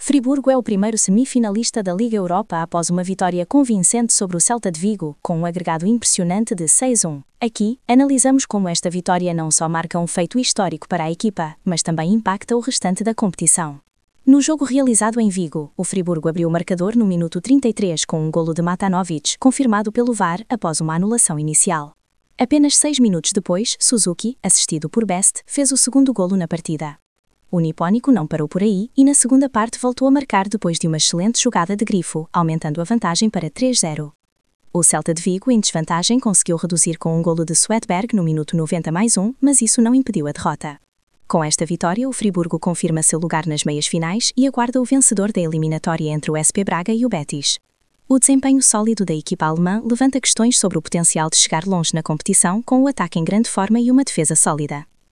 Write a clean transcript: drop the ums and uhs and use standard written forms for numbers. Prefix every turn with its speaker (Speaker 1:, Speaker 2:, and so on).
Speaker 1: Friburgo é o primeiro semifinalista da Liga Europa após uma vitória convincente sobre o Celta de Vigo, com um agregado impressionante de 6-1. Aqui, analisamos como esta vitória não só marca um feito histórico para a equipa, mas também impacta o restante da competição. No jogo realizado em Vigo, o Friburgo abriu o marcador no minuto 33 com um golo de Matanovic, confirmado pelo VAR após uma anulação inicial. Apenas 6 minutos depois, Suzuki, assistido por Best, fez o segundo golo na partida. O nipónico não parou por aí e na segunda parte voltou a marcar depois de uma excelente jogada de Grifo, aumentando a vantagem para 3-0. O Celta de Vigo, em desvantagem, conseguiu reduzir com um golo de Svedberg no minuto 90+1, mas isso não impediu a derrota. Com esta vitória, o Friburgo confirma seu lugar nas meias finais e aguarda o vencedor da eliminatória entre o SP Braga e o Betis. O desempenho sólido da equipa alemã levanta questões sobre o potencial de chegar longe na competição com o ataque em grande forma e uma defesa sólida.